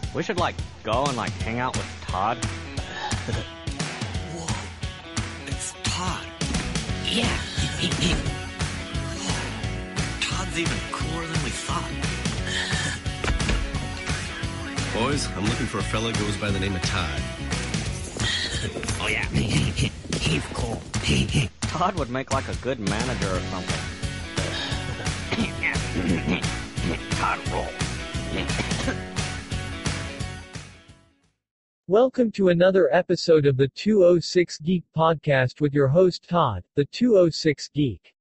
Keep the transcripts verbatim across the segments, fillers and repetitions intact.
We should, like, go and, like, hang out with Todd. Whoa. It's Todd. Yeah. Todd's even cooler than we thought. Boys, I'm looking for a fella who goes by the name of Todd. Oh, yeah. He's cool. Todd would make, like, a good manager or something. Todd roll. Welcome to another episode of the two oh six Geek Podcast with your host Todd, the two oh six Geek.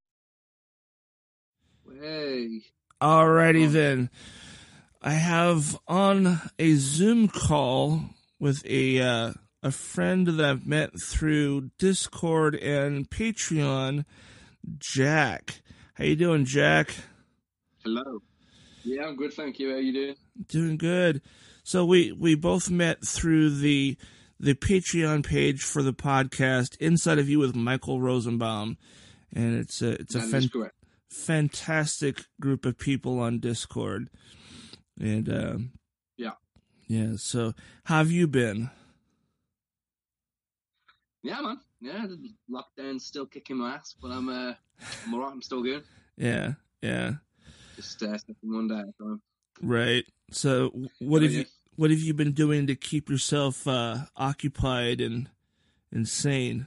Hey. Alrighty then. I have on a Zoom call with a uh, a friend that I've met through Discord and Patreon, Jack. How you doing, Jack? Hello. Yeah, I'm good, thank you. How you doing? Doing good. So we, we both met through the the Patreon page for the podcast, Inside of You with Michael Rosenbaum, and it's a it's a fan, fantastic group of people on Discord. And uh, yeah, yeah. So how have you been? Yeah, man. Yeah, the lockdown's still kicking my ass, but I'm uh, I'm alright. I'm still good. Yeah, yeah. Just uh, stepping one day at a time. Right. So what have you what have you been doing to keep yourself uh, occupied and and sane?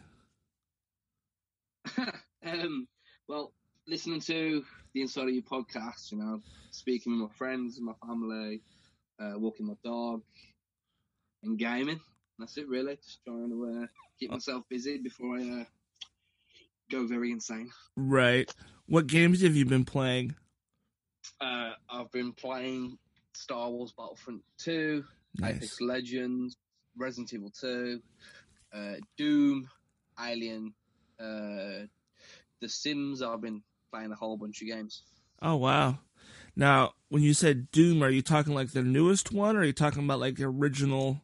um. Well, listening to the Inside of You podcast, you know, speaking with my friends and my family, uh, walking my dog, and gaming. That's it, really. Just trying to uh, keep myself busy before I uh, go very insane. Right. What games have you been playing? Uh, I've been playing Star Wars Battlefront two, Nice. Apex Legends, Resident Evil two, uh, Doom, Alien, uh, The Sims. I've been playing a whole bunch of games. Oh, wow. Now, when you said Doom, are you talking like the newest one, or are you talking about like the original?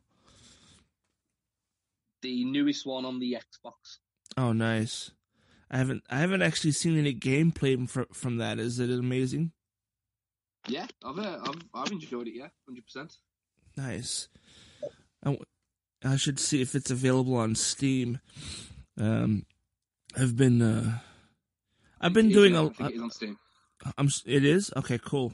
The newest one on the Xbox. Oh, nice. I haven't I haven't actually seen any gameplay from from that. Is it amazing? Yeah, I've uh, I've I've enjoyed it. Yeah, one hundred percent. Nice. I, I should see if it's available on Steam. Um, I've been uh, I've been doing a. I think it is on Steam. I'm. It is okay. Cool.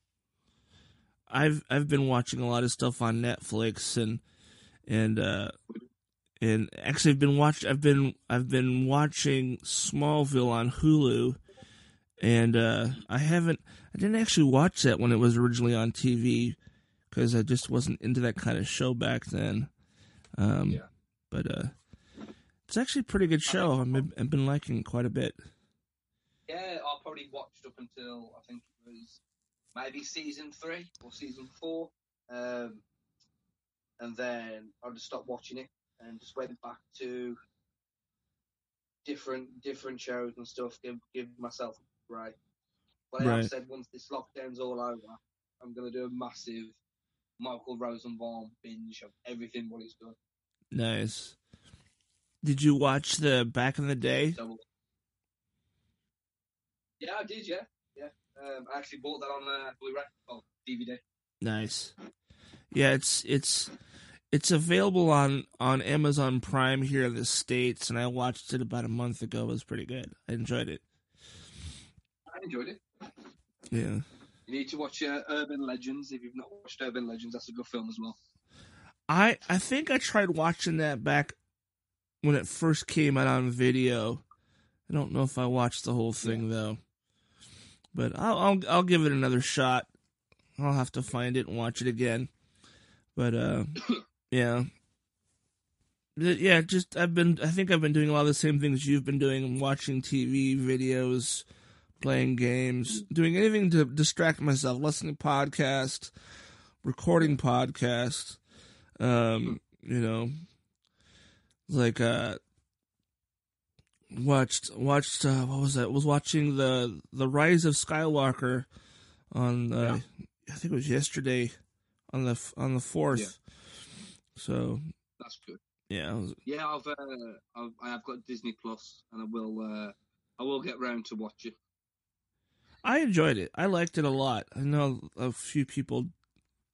I've I've been watching a lot of stuff on Netflix and and uh, and actually I've been watch I've been I've been watching Smallville on Hulu, and uh, I haven't I didn't actually watch that when it was originally on T V because I just wasn't into that kind of show back then. Um, yeah. But uh, it's actually a pretty good show. I've been, I've been liking it quite a bit. Yeah, I probably watched up until I think it was maybe season three or season four, um, and then I just stopped watching it and just went back to different different shows and stuff. Give give myself a break. But I Right. have said once this lockdown's all over, I'm gonna do a massive Michael Rosenbaum binge of everything what he's done. Nice. Did you watch the Back in the Day? So, yeah, I did. Yeah, yeah. Um, I actually bought that on uh, Blu-ray, well, D V D. Nice. Yeah, it's it's it's available on, on Amazon Prime here in the States, and I watched it about a month ago. It was pretty good. I enjoyed it. I enjoyed it. Yeah. You need to watch uh, Urban Legends. If you've not watched Urban Legends, that's a good film as well. I I think I tried watching that back when it first came out on video. I don't know if I watched the whole thing yeah. though. But I'll, I'll I'll give it another shot. I'll have to find it and watch it again. But uh, yeah, yeah. Just I've been. I think I've been doing a lot of the same things you've been doing: watching T V, videos, playing games, doing anything to distract myself, listening to podcasts, recording podcasts. Um, you know, like uh, watched watched uh, what was that? Was watching the the Rise of Skywalker on uh, yeah. I think it was yesterday on the on the fourth. Yeah. So that's good. Yeah, was, yeah. I've uh, I've I have got Disney Plus, and I will uh, I will get round to watch it. I enjoyed it. I liked it a lot. I know a few people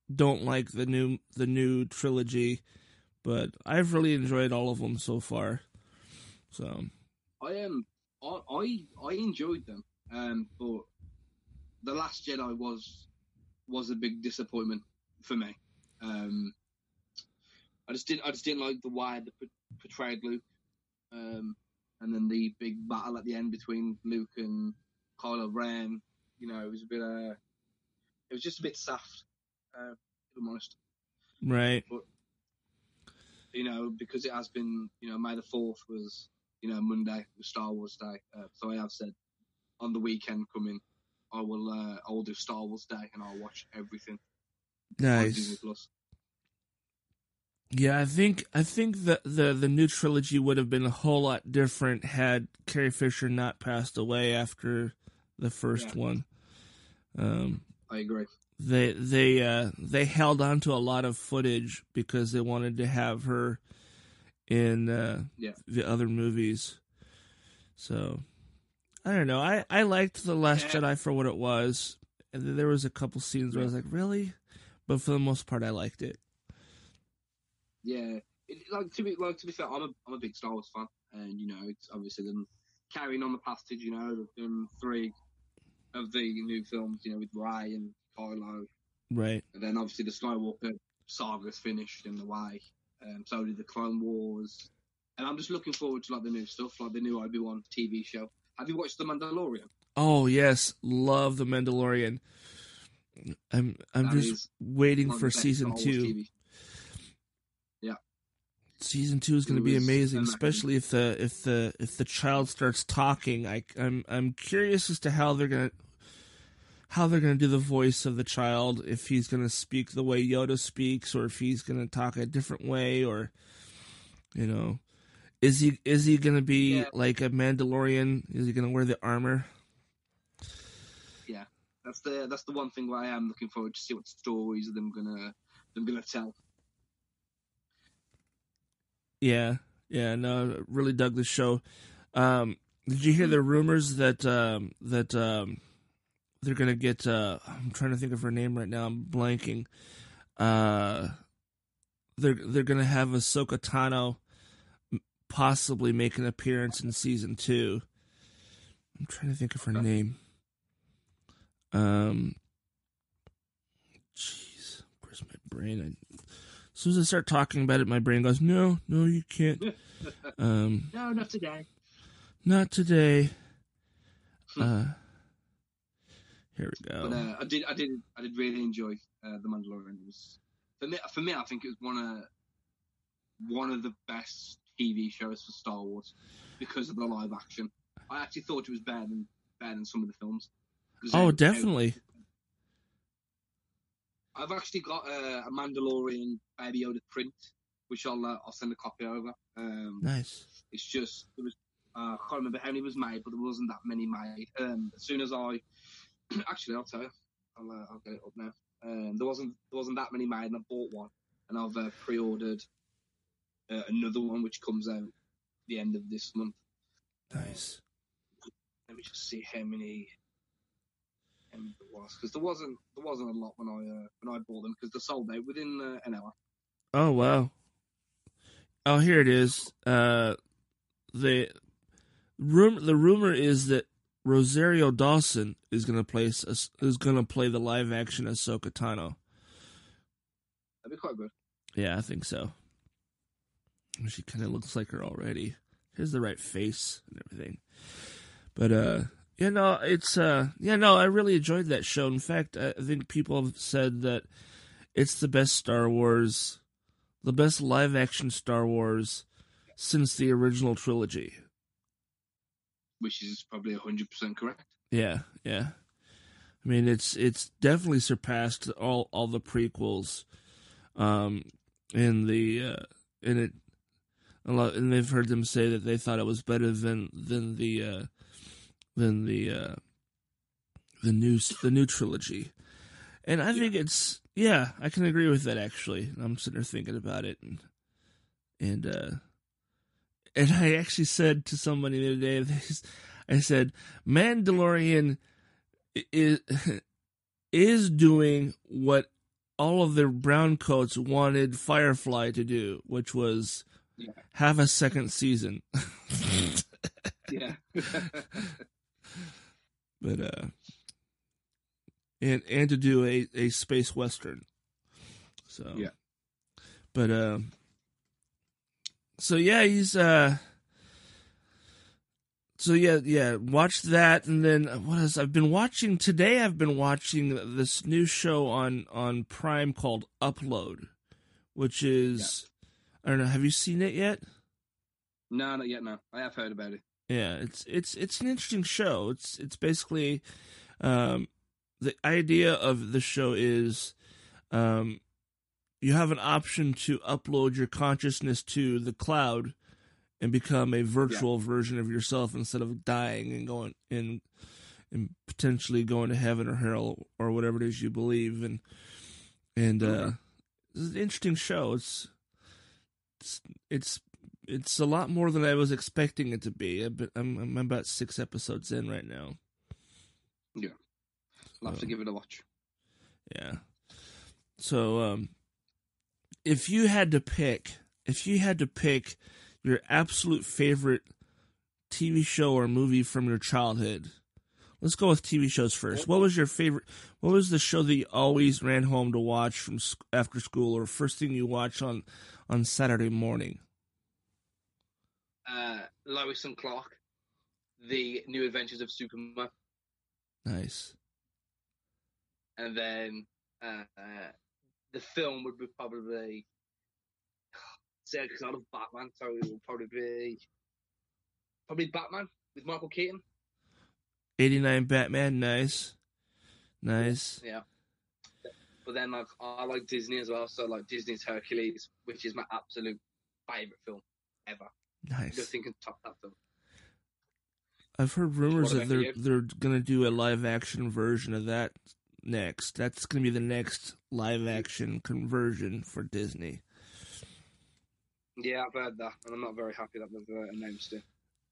don't like the new the new trilogy, but I've really enjoyed all of them so far. So I am um, I, I I enjoyed them, um, but The Last Jedi was was a big disappointment for me. Um, I just didn't I just didn't like the way they portrayed Luke, um, and then the big battle at the end between Luke and Kylo Ren. You know, it was a bit uh, it was just a bit soft, uh, to be honest. right. But you know, because it has been, you know, May the fourth was, you know, Monday was Star Wars Day. Uh, so I have said on the weekend coming, I will uh, I will do Star Wars Day and I'll watch everything on Disney Nice. Plus. Yeah, I think I think the, the the new trilogy would have been a whole lot different had Carrie Fisher not passed away after the first Yeah. one. Um, I agree. they they uh, they held on to a lot of footage because they wanted to have her in uh, Yeah. the other movies. So I don't know. I, I liked The Last Yeah. Jedi for what it was, and then there was a couple scenes where I was like, really? But for the most part, I liked it. Yeah, it, like to be like to be fair, I'm a I'm a big Star Wars fan, and you know, it's obviously them carrying on the passage. You know, they've done three of the new films. You know, with Rey and Kylo, Right. and then obviously the Skywalker saga's finished in the way. Um, so did the Clone Wars, and I'm just looking forward to like the new stuff, like the new Obi-Wan T V show. Have you watched The Mandalorian? Oh yes, love The Mandalorian. I'm I'm That just is waiting One of for the best season Star Wars two. T V. Season two is going to It be was amazing, amazing. especially if the if the if the child starts talking. I I'm I'm curious as to how they're gonna how they're gonna do the voice of the child. If he's gonna speak the way Yoda speaks, or if he's gonna talk a different way, or you know, is he is he gonna be Yeah. like a Mandalorian? Is he gonna wear the armor? Yeah, that's the that's the one thing where I am looking forward to see what stories them gonna them gonna tell. Yeah, yeah, no, really dug the show. Um, did you hear the rumors that um, that um, they're gonna get? Uh, I'm trying to think of her name right now. I'm blanking. Uh, they're they're gonna have Ahsoka Tano possibly make an appearance in season two. I'm trying to think of her Okay. name. Um, jeez, where's my brain? I, as soon as I start talking about it, my brain goes, "No, no, you can't." Um, No, not today. not today. Uh, here we go. But uh, I did, I did, I did really enjoy uh, The Mandalorian. It was for me, for me, I think it was one of one of the best T V shows for Star Wars because of the live action. I actually thought it was better than better than some of the films. 'Cause Oh, they- definitely. I've actually got uh, a Mandalorian Baby Yoda print, which I'll uh, I'll send a copy over. Um, Nice. It's just it was uh, I can't remember how many was made, but there wasn't that many made. Um, as soon as I actually, I'll tell you, I'll uh, I'll get it up now. Um, there wasn't there wasn't that many made, and I bought one, and I've uh, pre-ordered uh, another one, which comes out the end of this month. Nice. Let me just see how many. how many there was, because there wasn't there wasn't a lot when I uh, when I bought them, because they sold out within uh, an hour. Oh, wow. Oh, here it is. Uh, the room. The rumor is that Rosario Dawson is going to play is going to play the live action Ahsoka Tano. That'd be quite good. Yeah, I think so. She kind of looks like her already. She has the right face and everything. But uh, you know, it's uh, yeah, no, I really enjoyed that show. In fact, I think people have said that it's the best Star Wars, the best live action Star Wars since the original trilogy. Which is probably a hundred percent correct. Yeah, yeah. I mean, it's it's definitely surpassed all, all the prequels, um, in the uh, in it. A lot, and they've heard them say that they thought it was better than than the uh, than the uh, the new the new trilogy, and I think it's yeah, I can agree with that actually. I'm sitting there thinking about it, and and uh, and I actually said to somebody the other day, I said, Mandalorian is is doing what all of the brown coats wanted Firefly to do, which was Yeah. have a second season. Yeah. But uh and and to do a, a space western. So Yeah. But uh so yeah, he's uh so yeah, yeah, watch that. And then what else? I've been watching today I've been watching this new show on on Prime called Upload, which is I don't know, have you seen it yet? No, not yet. No, I have heard about it. Yeah, it's it's it's an interesting show. It's it's basically um, the idea of the show is um, you have an option to upload your consciousness to the cloud and become a virtual yeah. version of yourself instead of dying and going and and potentially going to heaven or hell or whatever it is you believe. And and uh, it's an interesting show. It's it's it's It's a lot more than I was expecting it to be. I'm, I'm about six episodes in right now. Yeah. I'll have so, to give it a watch. Yeah. So, um, if you had to pick, if you had to pick your absolute favorite T V show or movie from your childhood, let's go with T V shows first. What was your favorite, what was the show that you always ran home to watch from after school or first thing you watched on, on Saturday morning? Uh, Lois and Clark, The New Adventures of Superman. Nice. And then uh, uh, the film would be probably, say, because I love Batman, so it would probably be probably Batman with Michael Keaton. eighty-nine Batman, nice, nice. Yeah. But then like I like Disney as well, so like Disney's Hercules, which is my absolute favorite film ever. Nice. Nothing can top that film. I've heard rumors that they're you? they're gonna do a live action version of that next. That's gonna be the next live action conversion for Disney. Yeah, I've heard that, and I'm not very happy that they've uh, announced it.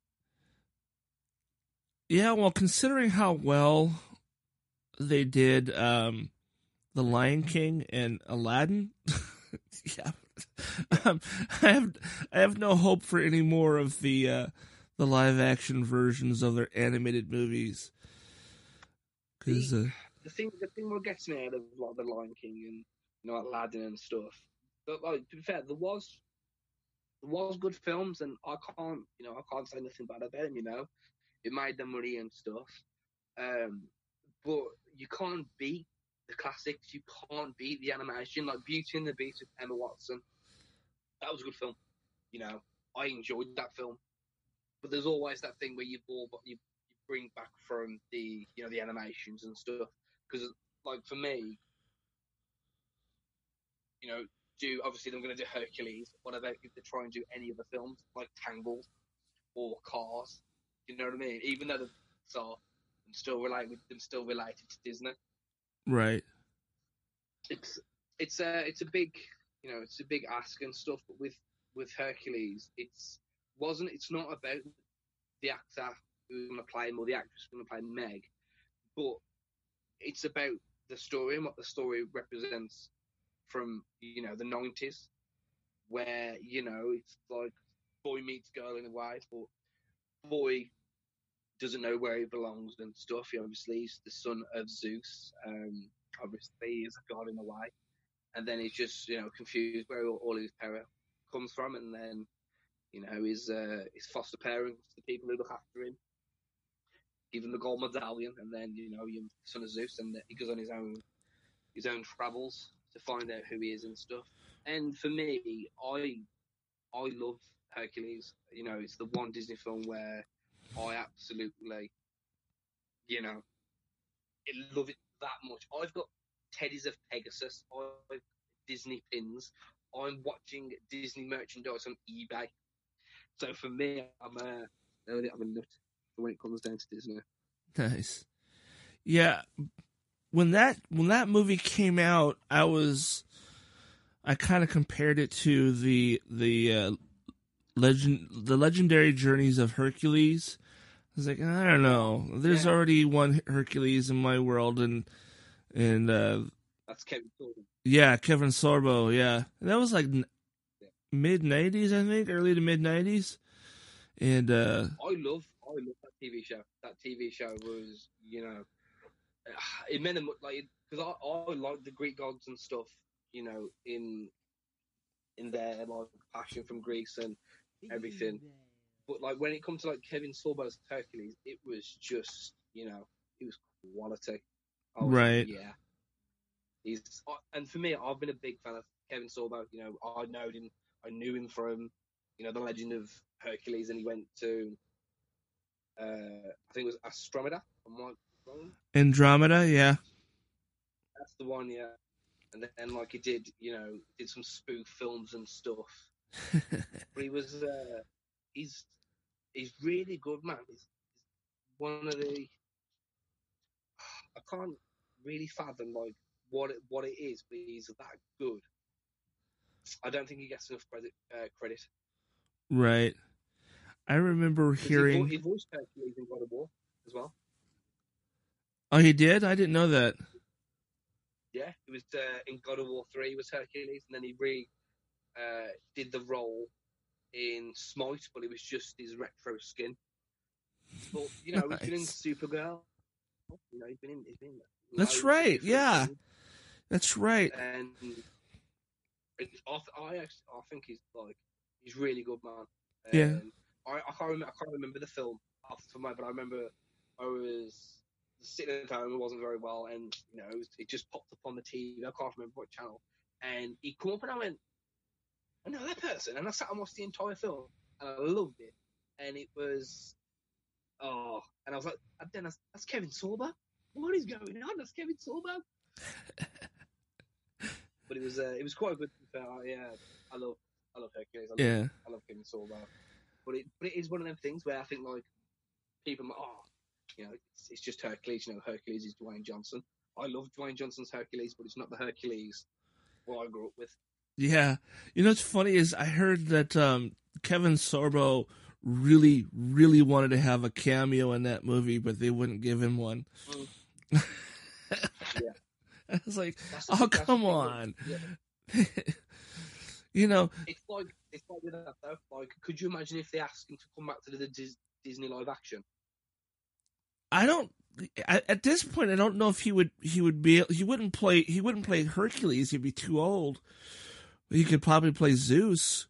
Yeah, well, considering how well they did um, The Lion King and Aladdin, yeah. Um, I have I have no hope for any more of the uh, the live action versions of their animated movies. Cause, the, uh, the thing the thing what gets me out of like the Lion King and you know Aladdin and stuff. But like to be fair, there was there was good films, and I can't you know I can't say nothing bad about them. You know, it made them money and stuff. Um, but you can't beat the classics. You can't beat the animation, like Beauty and the Beast with Emma Watson. That was a good film. You know, I enjoyed that film. But there's always that thing where you ball, but you, you bring back from the, you know, the animations and stuff. Because, like, for me, you know, do obviously they're going to do Hercules. What about if they try and do any other films like Tangled or Cars? You know what I mean? Even though they're so, I'm still related with them, still related to Disney. right. It's it's a it's a big you know it's a big ask and stuff. But with with Hercules, it's wasn't it's not about the actor who's going to play him or the actress who's going to play Meg, but it's about the story and what the story represents from you know the nineties, where you know it's like boy meets girl in a way, but boy doesn't know where he belongs and stuff. He obviously he's the son of Zeus. Um, obviously he's a god in a way, and then he's just you know confused where all, all his power comes from, and then you know his uh, his foster parents, the people who look after him, give him the gold medallion, and then you know you're the son of Zeus, and he goes on his own his own travels to find out who he is and stuff. And for me, I I love Hercules. You know, it's the one Disney film where I absolutely, you know, I love it that much. I've got teddies of Pegasus. I've Disney pins. I'm watching Disney merchandise on eBay. So for me, I'm a, I'm a nut when it comes down to Disney. Nice. Yeah, when that when that movie came out, I was, I kind of compared it to the the uh, legend, the legendary journeys of Hercules. I was like, I don't know. There's Yeah. already one Hercules in my world, and and uh, That's Kevin Sorbo. Yeah, Kevin Sorbo. Yeah, that was like n- mid nineties, I think, early to mid nineties, and uh, I love, I love that T V show. That T V show was, you know, it meant a mu- like because I, I like the Greek gods and stuff, you know, in in their like passion from Greece and everything. But like when it comes to like Kevin Sorbo's Hercules, it was just, you know, it was quality. I was Right. like, yeah. He's and for me, I've been a big fan of Kevin Sorbo. You know, I know him, I knew him from, you know, the Legend of Hercules, and he went to, uh, I think it was Astromeda. Am I wrong? Andromeda. Yeah. That's the one, yeah. And then like he did, you know, did some spoof films and stuff. But he was, uh, he's he's really good, man. He's, he's one of the, I can't really fathom like what it, what it is, but he's that good. I don't think he gets enough credit. Uh, credit. Right. I remember 'Cause hearing. He, vo- he voiced Hercules in God of War as well. Oh, he did? I didn't know that. Yeah, he was uh, in God of War three. He was Hercules, and then he re uh, did the role in Smite, but it was just his retro skin. But you know, Nice. he's been in Supergirl. You know, he's been in. He's been in That's loads of right. different Yeah. things. That's right. And it, I, I, actually, I think he's like he's really good, man. Yeah. And I, I can't remember. I can't remember the film off the top of my head, but I remember I was sitting at home. It wasn't very well, and you know, it, was, it just popped up on the T V. I can't remember what channel. And he come up, and I went, "I know that person." And I sat and watched the entire film, and I loved it. And it was, oh, and I was like, "Then that's, that's Kevin Sorbo. What is going on? That's Kevin Sorbo." But it was uh, it was quite good. To be fair. Yeah, I love I love Hercules. I love, Yeah. I love Kevin Sorbo. But it but it is one of them things where I think like people are like, oh, you know, it's, it's just Hercules. You know, Hercules is Dwayne Johnson. I love Dwayne Johnson's Hercules, but it's not the Hercules what I grew up with. Yeah. You know what's funny is I heard that um, Kevin Sorbo really, really wanted to have a cameo in that movie, but they wouldn't give him one. Mm. Yeah. I was like, That's the oh, thing- that's the come thing, on. yeah. You know, It's like it's like with that though. Like, could you imagine if they asked him to come back to the Dis- Disney live action? I don't. I, at this point, I don't know if he would. He would be. He wouldn't play. He wouldn't play Hercules. He'd be too old. He could probably play Zeus.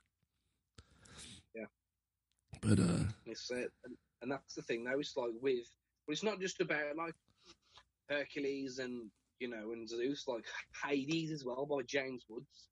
Yeah. But uh. It's, uh, and, and that's the thing. Now it's like with, but it's not just about like Hercules and you know and Zeus. Like Hades as well by James Woods.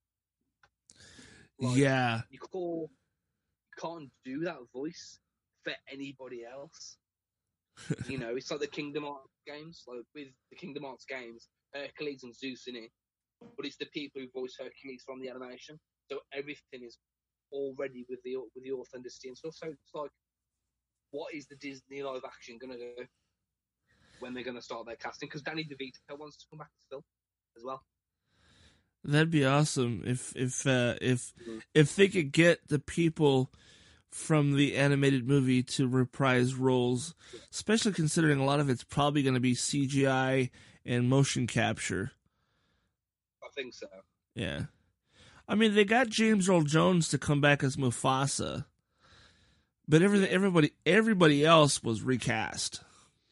Like, yeah. You call, you can't do that voice for anybody else. You know, it's like the Kingdom Hearts games. Like with the Kingdom Hearts games, Hercules and Zeus in it, but it's the people who voice Hercules from the animation. So everything is already with the with the authenticity and stuff. So it's like, what is the Disney live action gonna do when they're gonna start their casting? Because Danny DeVito wants to come back to film as well. That'd be awesome if if uh, if if they could get the people from the animated movie to reprise roles, especially considering a lot of it's probably going to be C G I and motion capture. I think so. Yeah, I mean they got James Earl Jones to come back as Mufasa, but everything everybody everybody else was recast.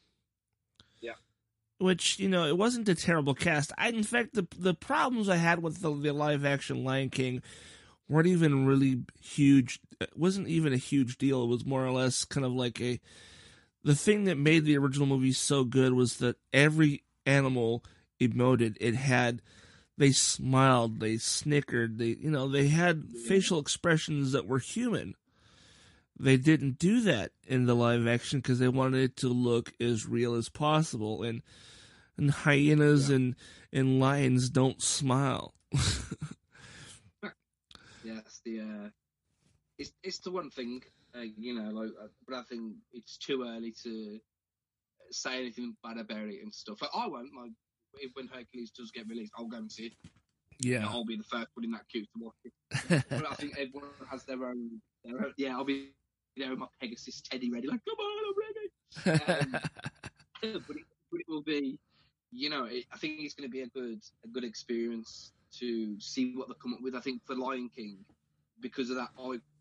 Which, you know, it wasn't a terrible cast. I, in fact, the the problems I had with the, the live action Lion King weren't even really huge. It wasn't even a huge deal. It was more or less kind of like a. The thing that made the original movie so good was that every animal emoted. It had. They smiled. They snickered. They, you know, they had facial expressions that were human. They didn't do that in the live action because they wanted it to look as real as possible. And and hyenas yeah. and, and lions don't smile. Yeah, it's the uh, it's it's the one thing, uh, you know. Like, uh, but I think it's too early to say anything bad about it and stuff. Like, I won't. Like if, when Hercules does get released, I'll go and see it. Yeah, you know, I'll be the first one in that queue to watch it. But I think everyone has their own. Their own yeah, I'll be. You know, my Pegasus Teddy ready, like, come on, I'm ready. Um, but, it, but it will be, you know, it, I think it's going to be a good, a good experience. to see what they come up with. I think for Lion King, because of that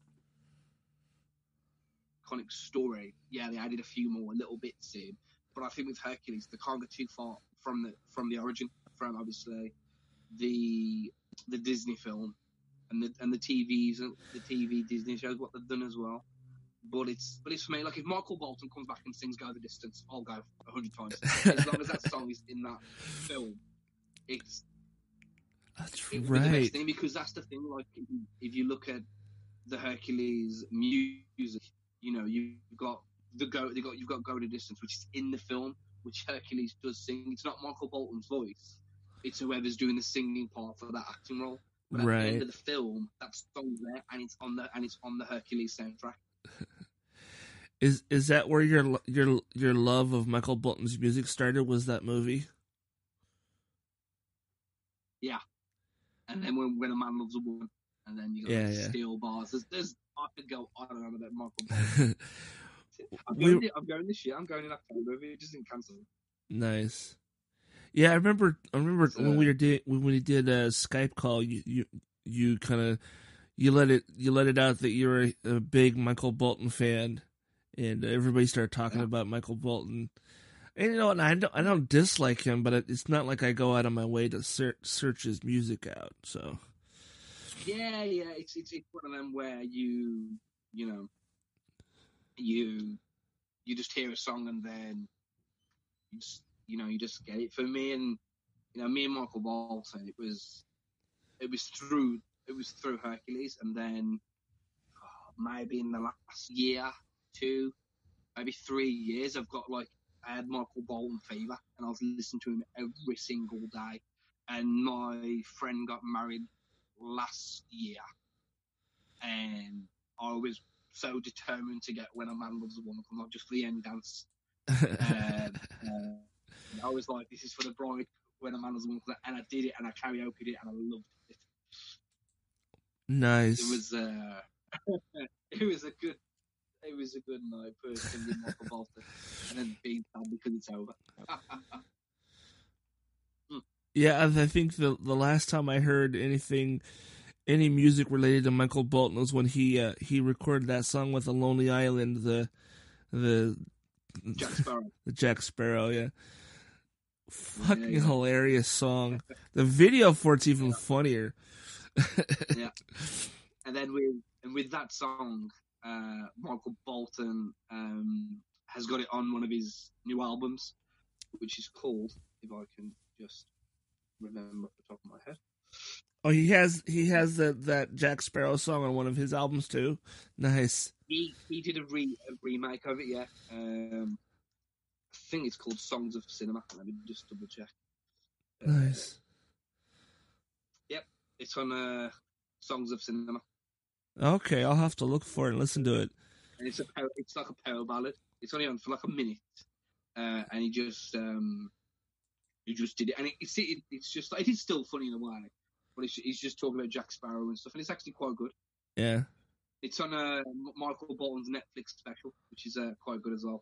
iconic story, yeah, they added a few more little bits in. But I think with Hercules, they can't go too far from the from the origin, from obviously the the Disney film and the and the T Vs and the T V Disney shows, what they've done as well. But it's but it's for me, like if Michael Bolton comes back and sings "Go the Distance," I'll go a hundred times. As long as that song is in that film, it's That's it would be the right. best thing, because that's the thing. Like if you, if you look at the Hercules music, you know you've got the go they got you've got "Go the Distance," which is in the film, which Hercules does sing. It's not Michael Bolton's voice; it's whoever's doing the singing part for that acting role. But at Right. the end of the film, that song's there, and it's on the and it's on the Hercules soundtrack. Is is that where your your your love of Michael Bolton's music started? Was that movie? Yeah. And then when, when a man loves a woman, and then you got Yeah, like, yeah. steel bars. There's, there's I could go on and on about Michael Bolton. I'm We- going, I'm going this year. I'm going in October. It just didn't cancel. Nice. Yeah, I remember. I remember So- when we were di- when we did a Skype call. You you you kind of you let it you let it out that you were a, a big Michael Bolton fan, and everybody started talking Yeah. about Michael Bolton. And you know, and I don't I don't dislike him, but it, it's not like I go out of my way to search search his music out. So Yeah, yeah. It's, it's it's one of them where you you know you you just hear a song and then you just you know you just get it. For me and you know me and Michael Bolton, it was it was through it was through Hercules, and then oh, maybe in the last year, two, maybe three years, I've got like I had Michael Bolton fever, and I was listening to him every single day. And my friend got married last year, and I was so determined to get "When a Man Loves a Woman," not just for the end dance. um, uh, I was like, "This is for the bride." When a Man Loves a Woman, and I did it, and I karaoke'd it, and I loved it. nice. It was, uh, it was a good, it was a good night personally with Michael Bolton, and then being sad because it's over. Yeah, I I think the the last time I heard anything, any music related to Michael Bolton was when he uh, he recorded that song with the Lonely Island, the the Jack Sparrow. the Jack Sparrow. Yeah, fucking yeah. hilarious song. The video for it's even funnier. Yeah. And then with and with that song, uh, Michael Bolton um, has got it on one of his new albums, which is called, if I can just remember off the top of my head. Oh, he has he has that that Jack Sparrow song on one of his albums too. Nice. He he did a, re, a remake of it, yeah. Um, I think it's called Songs of Cinema. Let me just double check. Uh, Nice. Yep, it's on uh, Songs of Cinema, Okay, I'll have to look for it and listen to it. and it's a power, it's like a power ballad. It's only on for like a minute, uh, and he just um, he just did it, and it, it's it, it's just it is still funny in a way, but it's, he's just talking about Jack Sparrow and stuff, and it's actually quite good. Yeah. It's on uh, M- Michael Bolton's Netflix special, which is uh, quite good as well.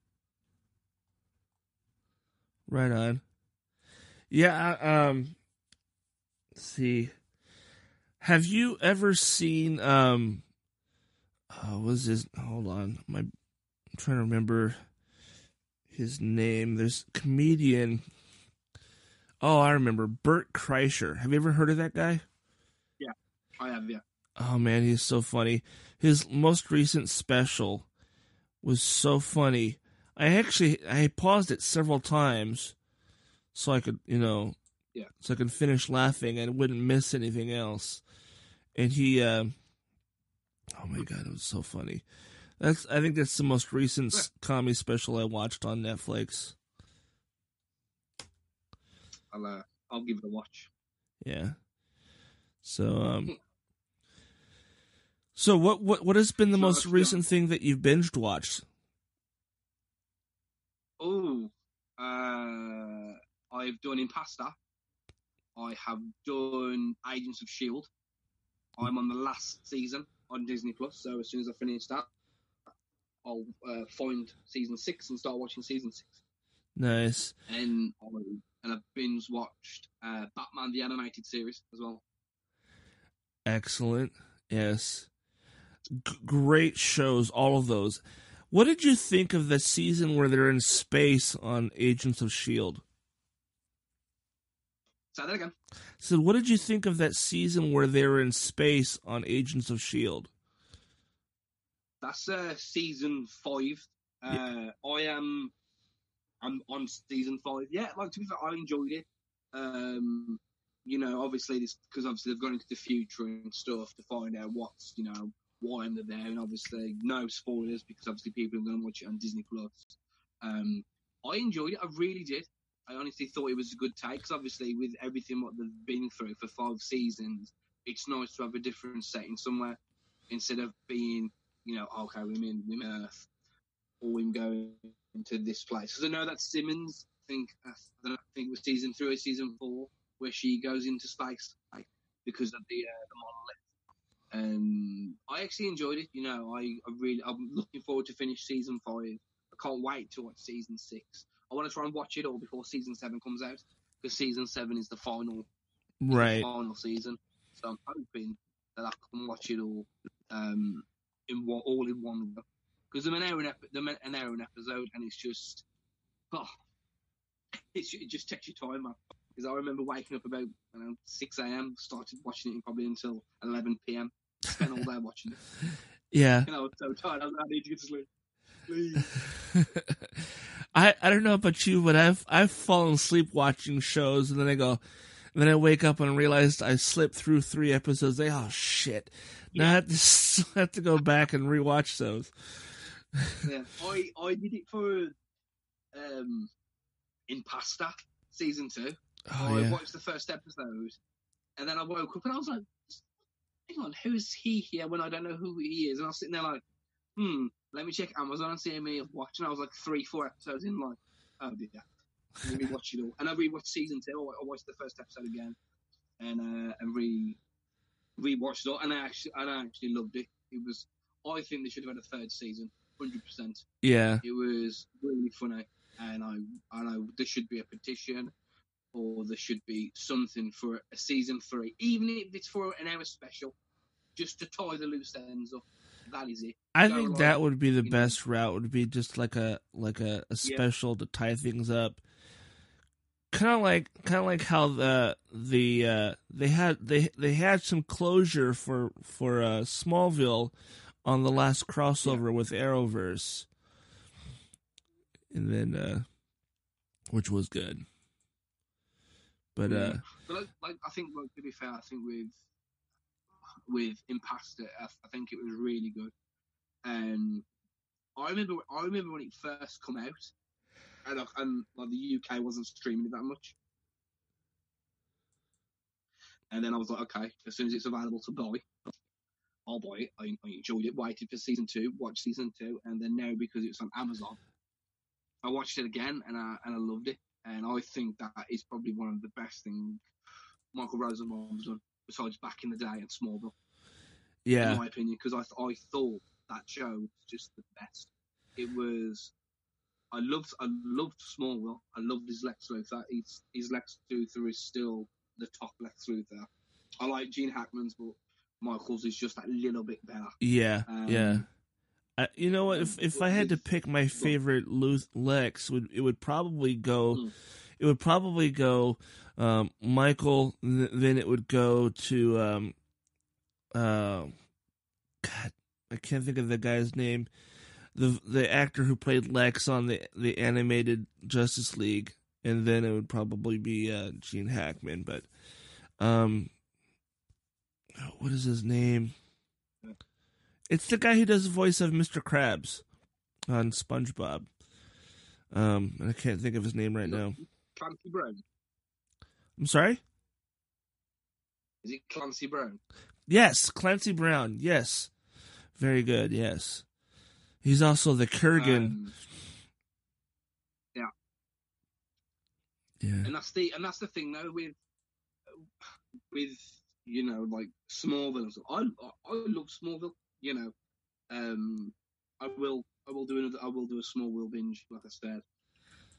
Right on. Yeah, I- um let's see. Have you ever seen um oh, what was his hold on. My I'm trying to remember his name. There's a comedian. Oh, I remember Bert Kreischer. Have you ever heard of that guy? I have, yeah. Oh man, he's so funny. His most recent special was so funny. I actually I paused it several times so I could, you know, Yeah. so I could finish laughing and wouldn't miss anything else. And he, uh, oh my god, it was so funny. That's I think that's the most recent s- comedy special I watched on Netflix. I'll uh, I'll give it a watch. Yeah. So um. So what what what has been the So most let's go. recent thing that you've binged watched? Oh, uh, I've done Impasta. I have done Agents of S H I E L D. I'm on the last season on Disney Plus, so as soon as I finish that, I'll uh, find season six and start watching season six. Nice. And I, and I've binge watched uh, Batman the Animated Series as well. Excellent. Yes. G- great shows, all of those. What did you think of the season where they're in space on Agents of S H I E L D? Say that again. So what did you think of that season where they were in space on Agents of S H I E L D? That's uh, season five. Uh, Yeah. I am I'm on season five. Yeah, like to be fair, I enjoyed it. Um, you know, obviously this because obviously they've gone into the future and stuff to find out what's you know why they're there, and obviously no spoilers because obviously people are going to watch it on Disney Plus. Um, I enjoyed it. I really did. I honestly thought it was a good take because obviously with everything what they've been through for five seasons, it's nice to have a different setting somewhere instead of being, you know, okay, we're in, we're in Earth or we're going into this place. Because I know that Simmons, I think, I don't know, I think it was season three or season four, where she goes into space like, because of the uh, the monolith. Um, I actually enjoyed it. You know, I, I really, I'm looking forward to finish season five. I can't wait to watch season six. I want to try and watch it all before season seven comes out because season seven is the final, is Right. the final season. So I'm hoping that I can watch it all, um, in one, all in one go. Because I'm an hour an, ep- an hour an episode, and it's just, oh, it's, it just takes your time, man. Because I remember waking up about you know, six a.m., started watching it probably until eleven p.m. Spent all day watching it. Yeah. You know, I was so tired. I was like, I need to get to sleep. Please. I, I don't know about you, but I've I've fallen asleep watching shows, and then I go, and then I wake up and realized I slipped through three episodes. They oh shit! Now I have to, I have to go back and rewatch those. Yeah, I I did it for um Impasta season two. Oh, I yeah. watched the first episode, and then I woke up and I was like, "Hang on, who is he here when I don't know who he is?" And I was sitting there like, "Hmm, let me check Amazon and see how many I've watched." And I was like three, four episodes in, like, "Oh dear." And we rewatched it all, and I rewatched season two. I watched the first episode again, and uh, and re rewatched it all, and I actually and I actually loved it. It was. I think they should have had a third season, hundred percent. Yeah. It was really funny, and I I know there should be a petition, or there should be something for a season three, even if it's for an hour special, just to tie the loose ends up. That is it. I Go think like, that would be the you know, best route. Would be just like a like a, a special to tie things up. Kind of like kind of like how the the uh, they had they they had some closure for for uh, Smallville on the last crossover with Arrowverse, and then uh, which was good. But yeah. uh, But like, like I think, like, to be fair, I think with with Impasta, I, I think it was really good. And I remember, I remember when it first come out, and, and like the U K wasn't streaming it that much. And then I was like, okay, as soon as it's available to buy, I'll buy it. I, I enjoyed it. Waited for season two, watched season two, and then now because it's on Amazon, I watched it again and I and I loved it. And I think that is probably one of the best things Michael Rosenbaum's done, besides Back in the Day and Smallville. yeah, In my opinion, because I th- I thought that show was just the best. It was. I loved I loved Smallville. I loved his Lex Luthor. His, his Lex Luthor is still the top Lex Luthor. I like Gene Hackman's, but Michael's is just that little bit better. yeah, Um, yeah. I, you know what? If if I had to pick my favorite Luth- Lex, would it would probably go, Mm. it would probably go, um, Michael. Th- then it would go to, um, uh, God, I can't think of the guy's name. The the actor who played Lex on the the animated Justice League, and then it would probably be uh, Gene Hackman. But, um, what is his name? It's the guy who does the voice of Mister Krabs on SpongeBob. Um, and I can't think of his name right now. Clancy Brown. I'm sorry? Is it Clancy Brown? Yes, Clancy Brown. Yes. Very good, yes. He's also the Kurgan. Um, yeah. Yeah. And that's the and that's the thing though with with you know like Smallville and stuff. I I, I love Smallville. You know, um, I will I will do another I will do a Smallville binge like I said.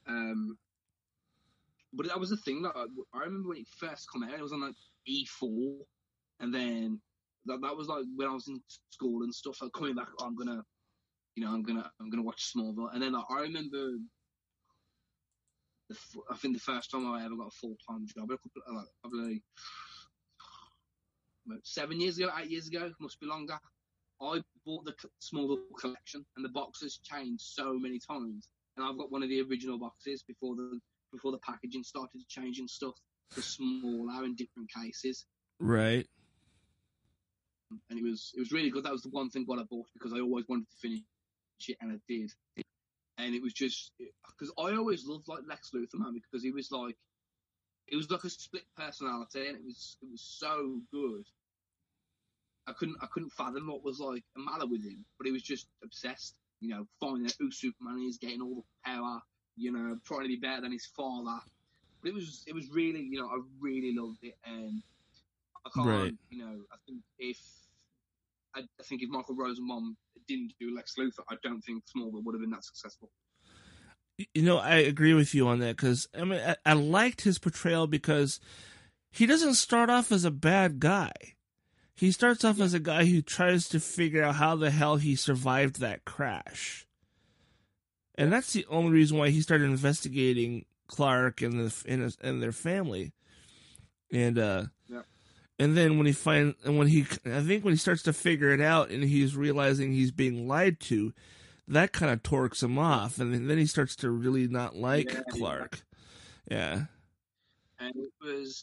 Um, but that was the thing. Like, I remember when it first came out, it was on like E four, and then that that was like when I was in school and stuff. So coming back, oh, I'm gonna, you know, I'm gonna I'm gonna watch Smallville, and then like, I remember. The, I think the first time I ever got a full time job, a couple, like, probably about seven years ago, eight years ago, must be longer. I bought the Smallville collection, and the boxes changed so many times. And I've got one of the original boxes before the before the packaging started changing stuff to smaller in different cases. Right. And it was it was really good. That was the one thing what I bought because I always wanted to finish it, and I did. And it was just because I always loved like Lex Luthor, man, because he was like, it was like a split personality, and it was it was so good. I couldn't I couldn't fathom what was like a matter with him, but he was just obsessed, you know, finding out who Superman is, getting all the power, you know, trying to be better than his father. But it was it was really, you know, I really loved it, and I can't, Right. you know, I think if I, I think if Michael Rosenbaum didn't do Lex Luthor, I don't think Smallville would have been that successful. You know, I agree with you on that because I mean, I, I liked his portrayal because he doesn't start off as a bad guy. He starts off as a guy who tries to figure out how the hell he survived that crash, and that's the only reason why he started investigating Clark and the and, his, and their family, and uh, Yeah. and then when he find and when he I think when he starts to figure it out and he's realizing he's being lied to, that kind of torques him off, and then he starts to really not like Yeah. Clark. Yeah. And it was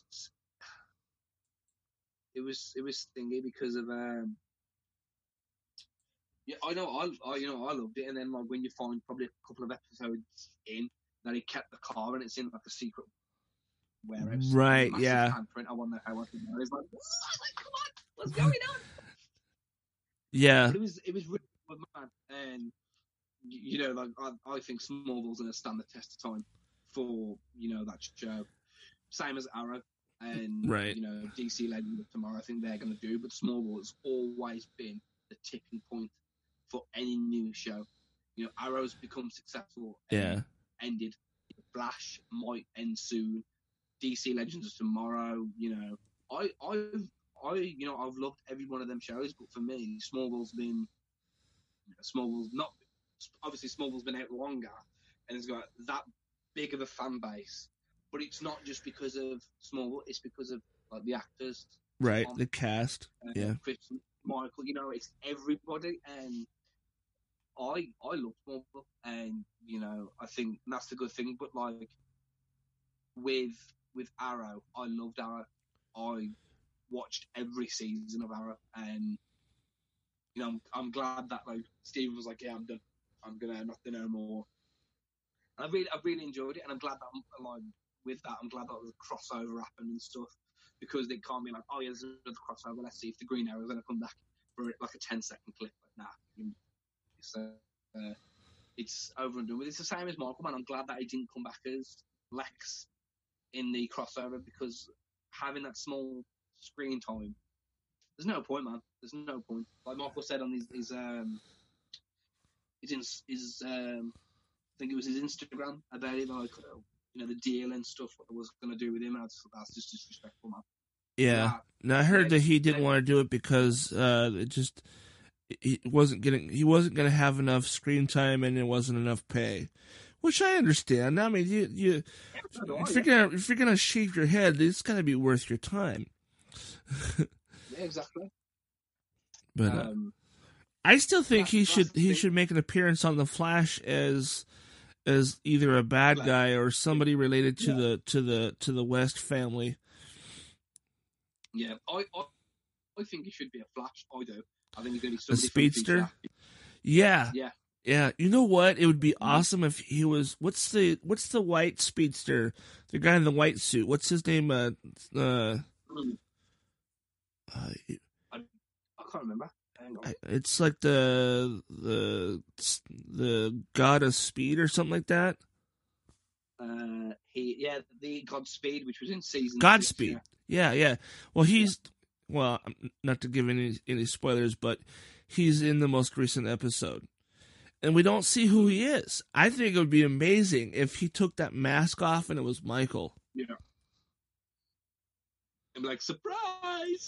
it was it was thingy because of um yeah I know I, I you know I loved it, and then like when you find probably a couple of episodes in that he kept the car and it's in like a secret warehouse, Right, massive yeah. handprint. I wonder how I think that is like, like come on, what's going on? Yeah. But it was it was really good, man, and y- you know like I, I think Smallville's gonna stand the test of time for you know that show, same as Arrow. And, Right. you know, D C Legends of Tomorrow, I think they're going to do. But Smallville has always been the tipping point for any new show. You know, Arrow's become successful and Yeah. ended. Flash might end soon. D C Legends of Tomorrow, you know. I, I've, I, you know, I've loved every one of them shows, but for me, Smallville's been, you know, Smallville's not, obviously Smallville's been out longer and it's got that big of a fan base. But it's not just because of Smallville; it's because of like the actors, Right. Tom, The cast. uh, Yeah. Chris, Michael. You know, it's everybody, and I I love Smallville, and you know, I think that's the good thing. But like with with Arrow, I loved Arrow. I watched every season of Arrow, and you know, I'm, I'm glad that like Steven was like, yeah, I'm done. I'm gonna not do no more. And I really I really enjoyed it, and I'm glad that I'm like. With that, I'm glad that the crossover happened and stuff, because they can't be like, oh yeah, there's another crossover. Let's see if the Green Arrow is going to come back for like a ten second clip. Like, nah, so uh, it's over and done with. It's the same as Michael, man. I'm glad that he didn't come back as Lex in the crossover, because having that small screen time, there's no point, man. There's no point. Like Michael said on his his um his, his um I think it was his Instagram about it, like. Uh, You know, the deal and stuff, what they was going to do with him, and I just thought that's just disrespectful, man. Yeah. Yeah. Now I heard Yeah, that he didn't yeah. want to do it because uh, it just he wasn't getting he wasn't going to have enough screen time and it wasn't enough pay, which I understand. I mean, you you so do I, if you're gonna if you're gonna shave your head, it's got to be worth your time. Yeah, exactly. But uh, Um, I still think that's- he that's should the he thing. should make an appearance on the Flash as as either a bad Flash. guy or somebody related to Yeah. the to the to the West family. yeah, I, I I think he should be a Flash. I do. I think he's going to be A somebody from speedster? the future. Yeah. Yeah. Yeah, you know what? It would be Mm-hmm. awesome if he was. What's the What's the white speedster? The guy in the white suit. What's his name? Uh, uh, Mm, uh I can't remember. Hang on. it's like the the the god of speed or something like that. Uh, he yeah, the Godspeed, which was in season. six, Godspeed. yeah. Yeah, yeah. Well, he's well, not to give any any spoilers, but he's in the most recent episode. and we don't see who he is. I think it would be amazing if he took that mask off and it was Michael. Yeah. I'm like, surprise!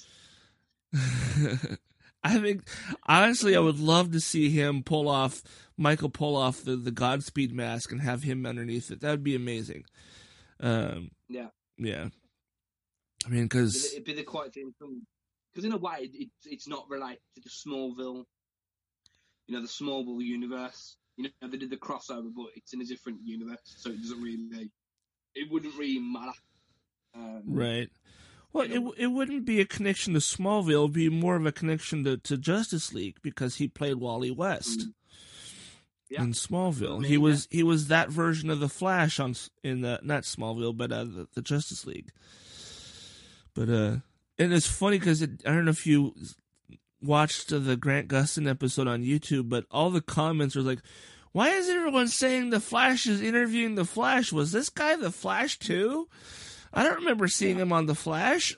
I think, honestly, I would love to see him pull off, Michael pull off the, the Godspeed mask and have him underneath it. That would be amazing. Um, yeah. Yeah. I mean, because... It'd be the quite thing. Because in a way, it, it's not related to the Smallville, you know, the Smallville universe. You know, they did the crossover, but it's in a different universe, so it doesn't really... It wouldn't really matter. Um, right. Well, you know, it it wouldn't be a connection to Smallville. It would be more of a connection to, to Justice League because he played Wally West yeah. in Smallville. I mean, he was yeah. he was that version of the Flash on in the not Smallville, but uh, the, the Justice League. But uh, and it's funny because I don't know if you watched the Grant Gustin episode on YouTube, but all the comments were like, "Why is everyone saying the Flash is interviewing the Flash? Was this guy the Flash too? I don't remember seeing yeah. him on the Flash."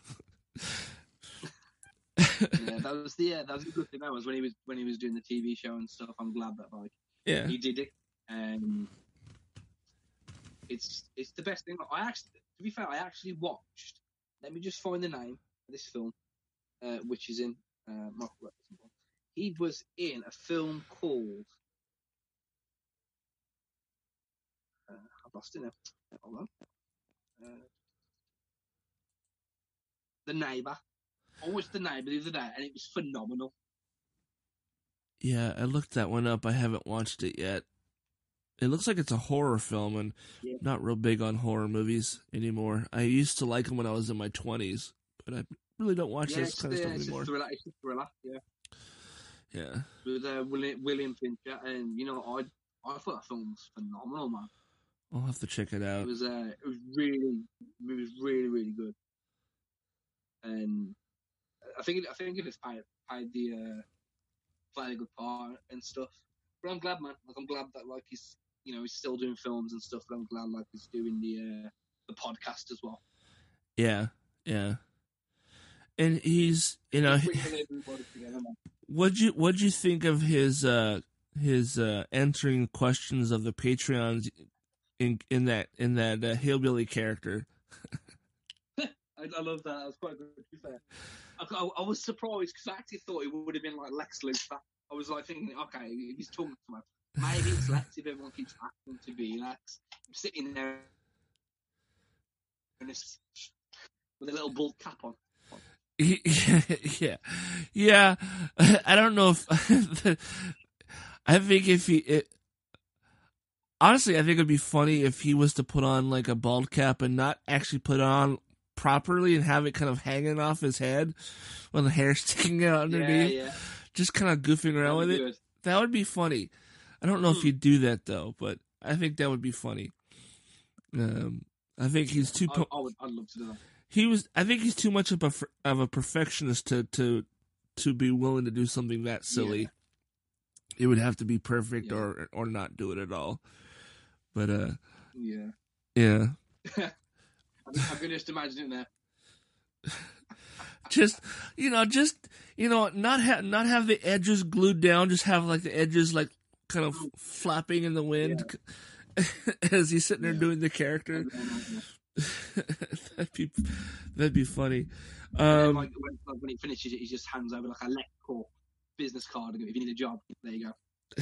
yeah, that was the yeah, that was the good thing. That was when he was when he was doing the T V show and stuff. I'm glad that like yeah he did it. Um, it's it's the best thing. I actually, to be fair, I actually watched. Let me just find the name of this film, uh, which is in uh, Michael Rapaport. He was in a film called. Uh, I've lost it now. Hold on. Uh, the Neighbour. I watched The Neighbour the other day, and it was phenomenal. Yeah, I looked that one up. I haven't watched it yet. It looks like it's a horror film, and Yeah. not real big on horror movies anymore. I used to like them when I was in my twenties, but I really don't watch Yeah, this it's, kind of the, stuff it's, anymore. a thriller, it's a thriller, yeah. Yeah. With uh, William, William Fincher, and you know, I I thought that film was phenomenal, man. I'll have to check it It out. was uh, it was really, it was really, really good. And I think it, I think it has played played the uh, played a good part and stuff. But I'm glad, man. Like I'm glad that like he's you know he's still doing films and stuff. But I'm glad like he's doing the uh, the podcast as well. Yeah, yeah. And he's, you know, Bringing everybody together, man. what'd you what'd you think of his uh his uh answering questions of the Patreons in in that in that uh, hillbilly character? I, I love that. That was quite good, to be fair. I, I, I was surprised because I actually thought it would have been like Lex Luthor. I was like thinking, okay, if he's talking to him, maybe it's Lex if everyone keeps asking to be Lex. I'm sitting there with a little bald cap on. yeah, yeah. I don't know if I think if he, it, honestly, I think it'd be funny if he was to put on like a bald cap and not actually put it on properly and have it kind of hanging off his head when the hair's sticking out underneath. Yeah, yeah. Just kind of goofing around with it. Good. That would be funny. I don't know if he'd do that though, but I think that would be funny. Um, I think he's too. Po- I, I would. I'd love to do that. He was. I think he's too much of a of a perfectionist to to to be willing to do something that silly. Yeah. It would have to be perfect Yeah. or or not do it at all. But uh, Yeah. yeah, I can just imagine it there. just you know, just you know, not have not have the edges glued down. Just have like the edges like kind of flapping in the wind as he's sitting there Yeah. doing the character. that'd be that'd be funny. Um, like, when, like when he finishes it, he just hands over like a LecCorp business card. And go, if you need a job, there you go.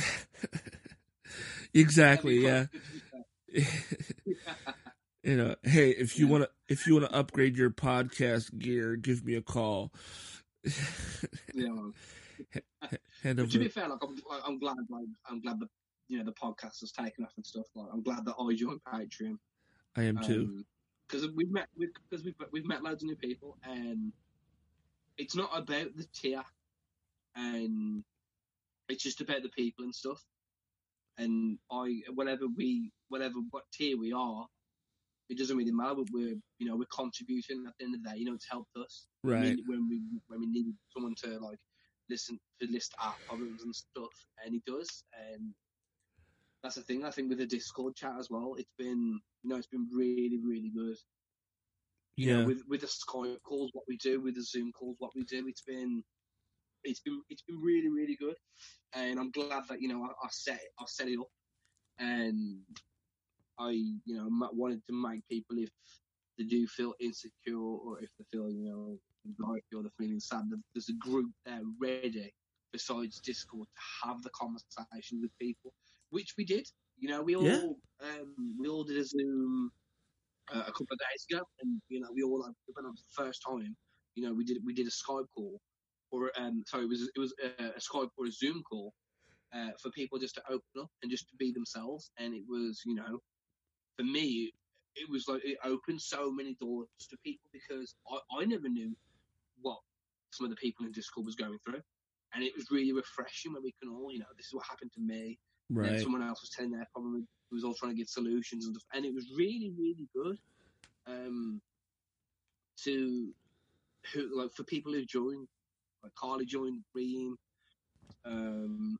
exactly. That'd Yeah. be quite- You know, hey, if you Yeah. want to if you want to upgrade your podcast gear, give me a call. yeah. Well, Hand but to be over. fair, like I'm, like, I'm glad, like I'm glad that you know the podcast has taken off and stuff. Like I'm glad that I joined Patreon. I am too. Because we've met, because we've we've met loads of new people, and it's not about the tier, and it's just about the people and stuff. And I, whatever we, whatever what tier we are, it doesn't really matter. But we're, you know, we're contributing at the end of the day. You know, it's helped us. Right. When we, when we when we need someone to like listen to list our problems and stuff, and he does. And that's the thing. I think with the Discord chat as well, it's been, you know, it's been really, really good. You Yeah. know, with with the Skype calls, what we do, with the Zoom calls, what we do, it's been, it's been it's been really really good, and I'm glad that you know I, I set I set it up, and I you know wanted to make people, if they do feel insecure or if they feel you know anxiety or they're feeling sad, there's a group there ready besides Discord to have the conversation with people, which we did. You know, we all Yeah. um, we all did a Zoom uh, a couple of days ago, and you know we all like, when it was the first time, you know we did we did a Skype call, or um sorry it was it was a, a Skype or a Zoom call uh, for people just to open up and just to be themselves, and it was you know for me it was like it opened so many doors to people because I, I never knew what some of the people in Discord was going through, and it was really refreshing when we can all you know this is what happened to me. And Right. someone else was telling their problem. We was all trying to get solutions and stuff, and it was really, really good. Um, to who like for people who joined, like Carly joined, Reem. Um,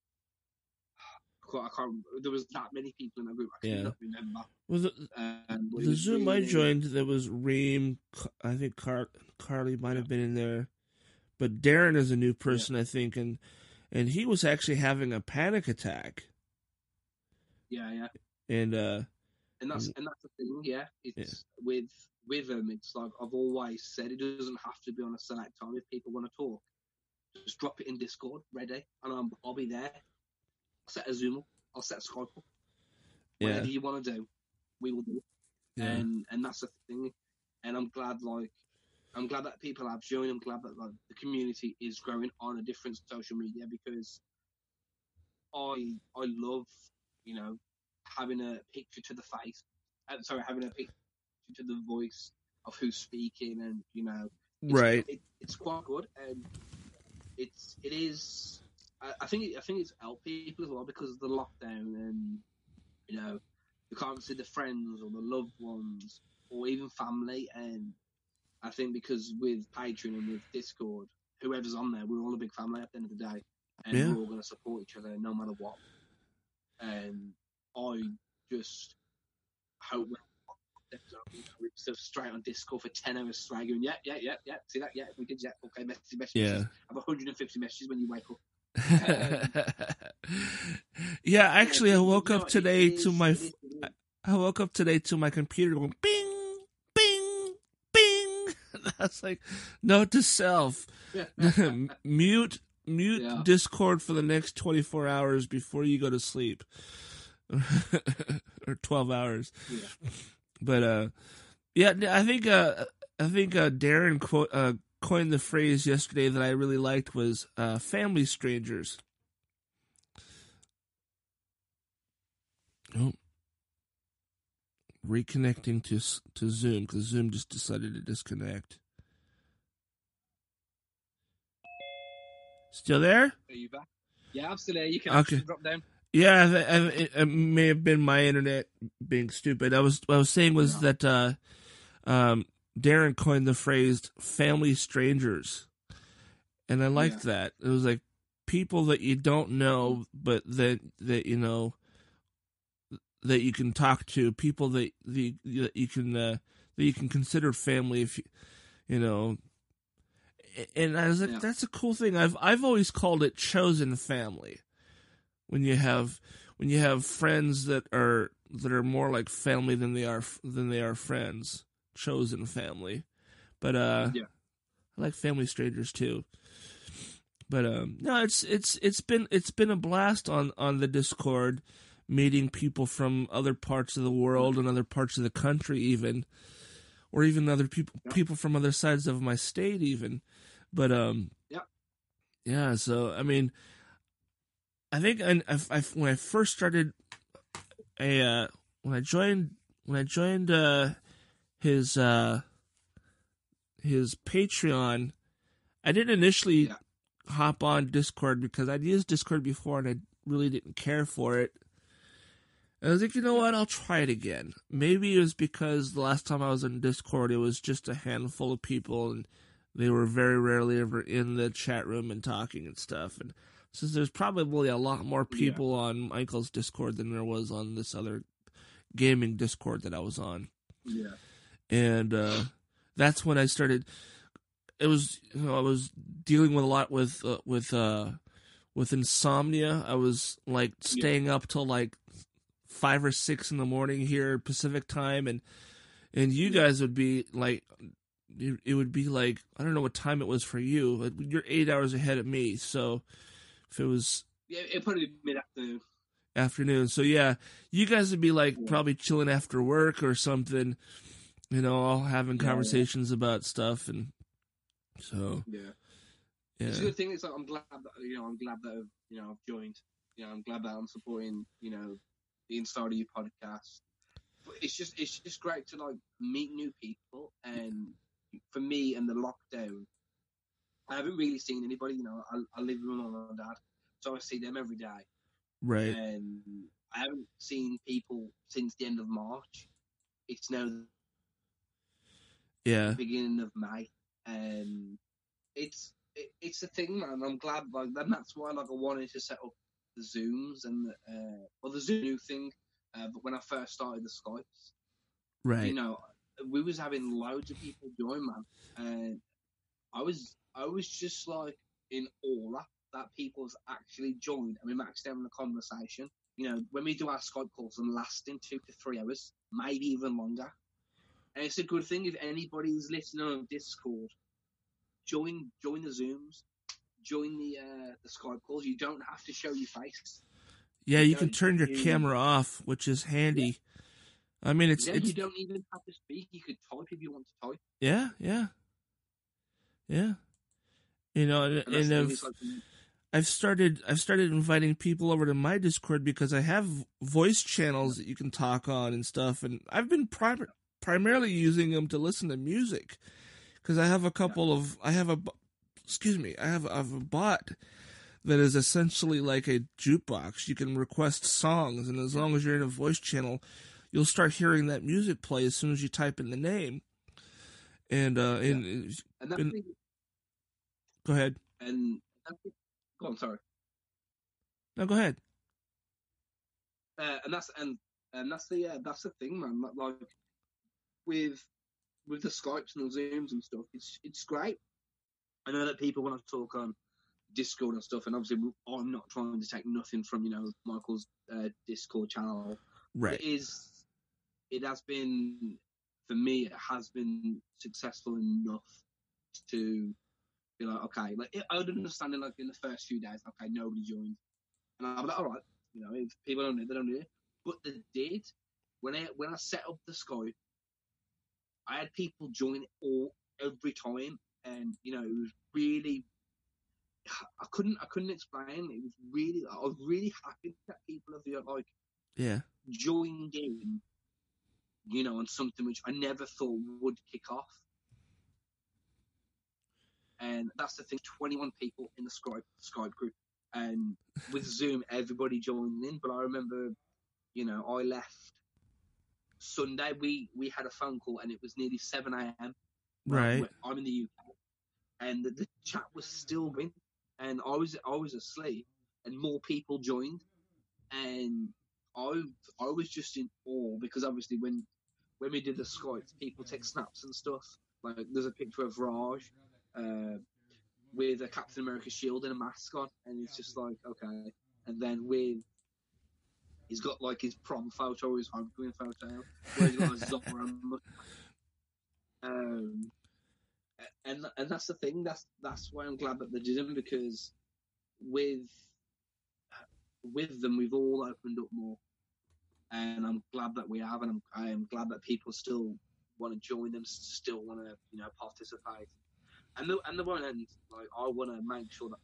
I can't. There was that many people in that group. I Yeah. cannot remember. Well, the, Um, but it the was Zoom I really- joined, there was Reem. I think Car- Carly might have been in there, but Darren is a new person, I think, and and he was actually having a panic attack, Yeah, yeah. and uh, And that's and that's the thing, yeah. It's with with them. It's like I've always said, it doesn't have to be on a select time. If people want to talk, just drop it in Discord, ready, and I'm, I'll be there. I'll set a Zoom up. I'll set a Skype up. yeah, Whatever you want to do, we will do. yeah, And and that's the thing. And I'm glad, like, I'm glad that people have joined. I'm glad that like the community is growing on a different social media because I I love you know having a picture to the face. Uh, sorry, having a picture to the voice of who's speaking, and you know, it's, right, It, it's quite good, and it's it is. I, I think I think it's helped people as well because of the lockdown, and you know, you can't see the friends or the loved ones or even family, and I think because with Patreon and with Discord, whoever's on there, we're all a big family at the end of the day, and Yeah. we're all going to support each other no matter what. And I just hope we're so straight on Discord for ten hours straight, going, yeah, yeah, yeah, yeah, see that, yeah, we did, yeah, okay, message, message, Yeah. message. I have one hundred fifty messages when you wake up. yeah. Actually, I woke No, up it today is- to my. it is- it is. I woke up today to my computer going bing, bing, bing. That's like note to self: mute, mute Yeah. Discord for the next twenty-four hours before you go to sleep, or twelve hours. Yeah. But uh, yeah, I think uh, I think uh, Darren quote uh, coined the phrase yesterday that I really liked was uh, "family strangers." Oh. Reconnecting to to Zoom because Zoom just decided to disconnect. Still there? Are you back? Yeah, I'm still there. You can Okay. actually drop down. Yeah, I th- I th- it, it may have been my internet being stupid. I was what I was saying was No. that uh, um, Darren coined the phrase "family strangers," and I liked that. It was like people that you don't know, but that that you know that you can talk to, people that the that you can uh, that you can consider family if you you know. And I was like, Yeah. that's a cool thing. I've I've always called it chosen family. When you have when you have friends that are that are more like family than they are than they are friends, chosen family. But uh, Yeah. I like family strangers too. But um, no, it's it's it's been it's been a blast on, on the Discord, meeting people from other parts of the world and other parts of the country, even, or even other people Yeah. people from other sides of my state, even. But um, Yeah. yeah. So I mean. I think I, I, I, when I first started a uh, when I joined when I joined uh, his uh, his Patreon, I didn't initially Yeah. hop on Discord because I'd used Discord before and I really didn't care for it. And I was like, you know what? I'll try it again. Maybe it was because the last time I was on Discord, it was just a handful of people and they were very rarely ever in the chat room and talking and stuff. And since there's probably a lot more people on Michael's Discord than there was on this other gaming Discord that I was on. Yeah. And uh, that's when I started. it was you know I was dealing with a lot with uh, with uh with insomnia. I was like staying yeah. up till like five or six in the morning here Pacific time, and and you guys would be like, it would be like I don't know what time it was for you. You're eight hours ahead of me, so if it was yeah, it'd probably be mid afternoon. Afternoon, so yeah, you guys would be like yeah. probably chilling after work or something, you know, all having yeah, conversations yeah. about stuff, and so yeah. yeah, it's a good thing. It's like I'm glad that you know I'm glad that you know I've joined. You know, I'm glad that I'm supporting you know the Inside of You podcast. But it's just it's just great to like meet new people, and for me and the lockdown, I haven't really seen anybody. You know, I, I live with my mum and dad, so I see them every day. Right. And I haven't seen people since the end of March. It's now yeah. the beginning of May, and it's it, it's a thing, man. I'm glad, like, and that's why, like, I wanted to set up the Zooms and uh, well, the Zoom new thing. Uh, but when I first started the Skypes, right, you know, we was having loads of people join, man, and I was I was just like in awe that people's actually joined and we're actually having a conversation. You know, when we do our Skype calls and lasting two to three hours, maybe even longer. And it's a good thing if anybody's listening on Discord, join join the Zooms, join the uh, the Skype calls. You don't have to show your face. Yeah, you, you can turn your you, camera off, which is handy. Yeah. I mean, it's, yeah, it's you don't even have to speak. You could type if you want to type. Yeah, yeah, yeah. You know, and, and, and I've, like, I've started I've started inviting people over to my Discord because I have voice channels that you can talk on and stuff, and I've been prim- primarily using them to listen to music because I have a couple yeah. of I have a excuse me I have, I have a bot that is essentially like a jukebox. You can request songs, and as long as you're in a voice channel, you'll start hearing that music play as soon as you type in the name. And uh, yeah. and, and that's and the, go ahead. And that's the, go on, sorry. No, go ahead. Uh, and that's and and that's the uh, that's the thing, man. Like with with the Skypes and the Zooms and stuff, it's it's great. I know that people want to talk on Discord and stuff, and obviously I'm not trying to take nothing from you know Michael's uh, Discord channel. Right. It is. It has been for me. It has been successful enough to be like, okay, like I would understand it like in the first few days. Okay, nobody joined, and I'm like, all right, you know, if people don't do it, they don't do it. But they did. When I when I set up the Skype, I had people join all every time, and you know, it was really. I couldn't. I couldn't explain. It was really. I was really happy that people have like, yeah, joined in. You know, on something which I never thought would kick off. And that's the thing. Twenty-one people in the Skype Skype group, and with Zoom, everybody joined in. But I remember, you know, I left Sunday. We we had a phone call, and it was nearly seven a.m. Right. I'm in the U K, and the, the chat was still going. And I was I was asleep, and more people joined, and I I was just in awe because obviously when when we did the Skype, people take snaps and stuff. Like there's a picture of Raj uh, with a Captain America shield and a mask on, and it's just like okay. And then with he's got like his prom photo, his homecoming photo, where he's got a Zora. um. And and that's the thing. That's that's why I'm glad that they did them because with with them we've all opened up more, and I'm glad that we have, and I'm I am glad that people still want to join them, still want to you know participate, and the and the one end like I want to make sure that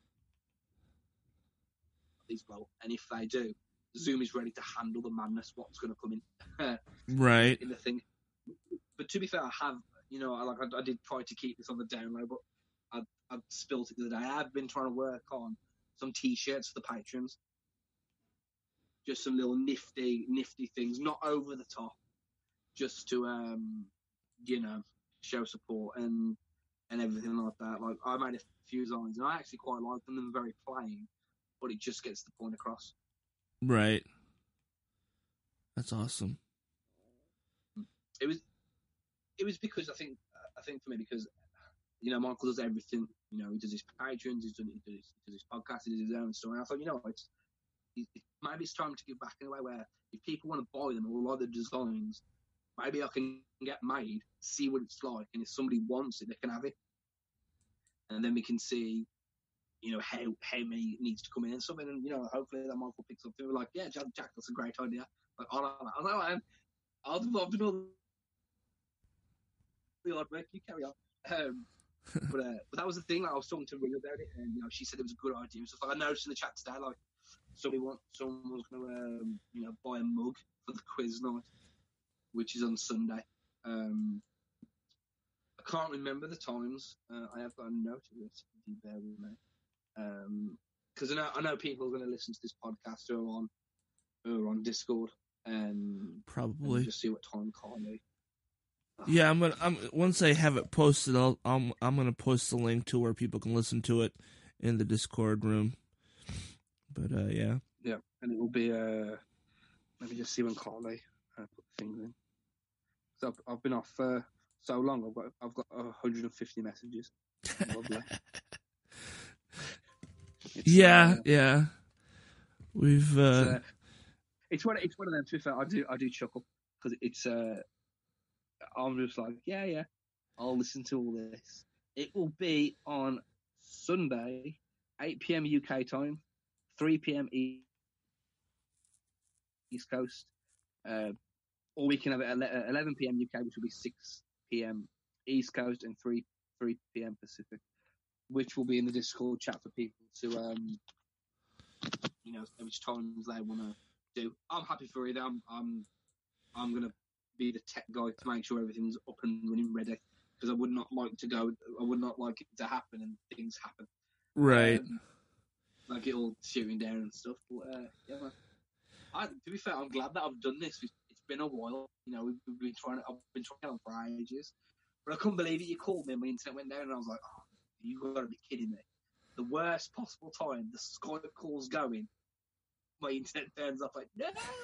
these well, and if they do, Zoom is ready to handle the madness. What's going to come in, right? In the thing, but to be fair, I have. You know, I, like I, I did try to keep this on the down low, but I I spilt it the other day. I have been trying to work on some T-shirts for the patrons, just some little nifty, nifty things, not over the top, just to um, you know, show support and and everything like that. Like I made a few designs, and I actually quite like them. They're very plain, but it just gets the point across. Right. That's awesome. It was. It was because I think I think for me because you know, Michael does everything. You know, he does his patrons, he's done, he does his, he does his podcast, he does his own stuff. And I thought, you know, it's, it, maybe it's time to give back in a way where if people want to buy them or like the designs, maybe I can get made, see what it's like, and if somebody wants it, they can have it. And then we can see, you know, how how many needs to come in and something, and you know, hopefully that Michael picks up. They're like, yeah, Jack, Jack, that's a great idea. Like, oh, I was like, man, I'll do, I'll do all the odd work. You carry on. Um, but uh, but that was the thing. Like, I was talking to Ring about it, and you know, she said it was a good idea. So like, I noticed in the chat today, like somebody want someone was going to um, you know, buy a mug for the quiz night, which is on Sunday. Um, I can't remember the times. Uh, I have got a note of it. If you bear with me. Because um, I know I know people are going to listen to this podcast who are on who are on Discord, and Probably. and just see what time Carly. Yeah, I'm gonna. I'm once I have it posted, I'll. I'm. I'm gonna post the link to where people can listen to it in the Discord room. But uh, yeah. Yeah, and it will be. Uh, let me just see when Carly uh, put things in. So I've, I've been off for so long. I've got. I've got one hundred fifty messages. Lovely. It's, Yeah, uh, yeah. We've. Uh, It's, uh, it's one. It's one of them. To be fair, I do. I do chuckle because it's. Uh, I'm just like, yeah, yeah. I'll listen to all this. It will be on Sunday, eight p.m. U K time, three p.m. East Coast. Uh, or we can have it at eleven p.m. U K, which will be six p.m. East Coast, and three p.m. Pacific, which will be in the Discord chat for people to, um, you know, which times they want to do. I'm happy for it. I'm, I'm, I'm gonna be the tech guy to make sure everything's up and running ready, because I would not like to go. I would not like it to happen and things happen. right. Um, like it all shooting down and stuff. But uh, yeah, man. I, to be fair, I'm glad that I've done this. It's, it's been a while. You know, we've, we've been trying. I've been trying on for ages, but I couldn't believe it. You called me and my internet went down, and I was like, "Oh, you got to be kidding me!" The worst possible time, the Skype call's going, my internet turns off. Like, no.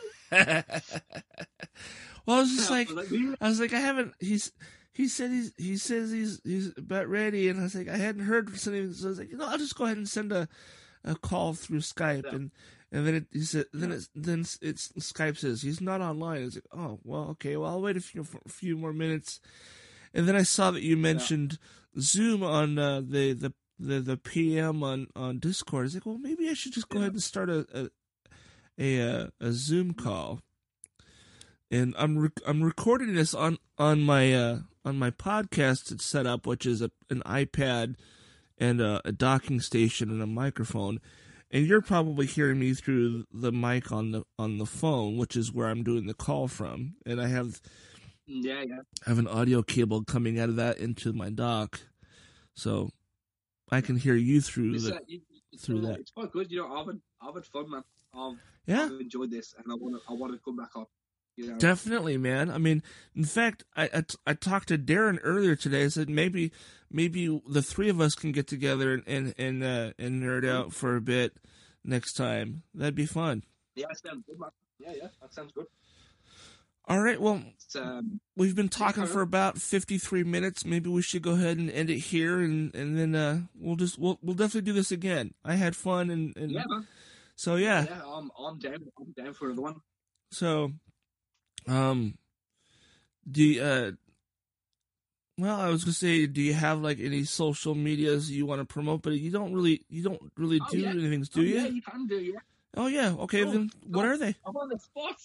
Well, I was just I like, was like, really? I was like, I haven't. He's. He said he's. He says he's. He's about ready, and I was like, I hadn't heard something. So I was like, you know, I'll just go ahead and send a, a call through Skype, Yeah. and and then it. He said, then Yeah. it's then it's, it's Skype says he's not online. It's like, oh well, okay, well I'll wait a few a few more minutes, and then I saw that you mentioned Zoom on uh, the the. The the P M on, on Discord. I was like, well, maybe I should just go Yeah. ahead and start a a a, a, a Zoom call. And I'm rec- I'm recording this on on my uh, on my podcast it's set up, which is a, an iPad and a, a docking station and a microphone. And you're probably hearing me through the mic on the on the phone, which is where I'm doing the call from. And I have Yeah, yeah. I have an audio cable coming out of that into my dock, so I can hear you through It's, the uh, you- it's, through uh, that. It's quite good. You know, I've had, I've had fun, man. I've, Yeah. I've enjoyed this, and I want to I want to come back on. You know, Definitely, man. I mean, in fact, I, I, I talked to Darren earlier today. I said maybe maybe the three of us can get together and and and, uh, and nerd out for a bit next time. That'd be fun. yeah, that sounds good, man. Yeah, yeah, that sounds good. All right. Well, It's, um, we've been talking okay. for about fifty-three minutes. Maybe we should go ahead and end it here, and, and then uh, we'll just we'll we'll definitely do this again. I had fun, and, and yeah, man. so yeah. Yeah, I'm I'm down. I'm down for another one. So, um, do you, uh, well, I was gonna say, do you have like any social medias you want to promote? But you don't really, you don't really Oh, do yeah. anything, do Oh, you? Yeah, you can do. Yeah. Oh yeah, okay. Cool. Then what Cool. are they? I'm on the spot.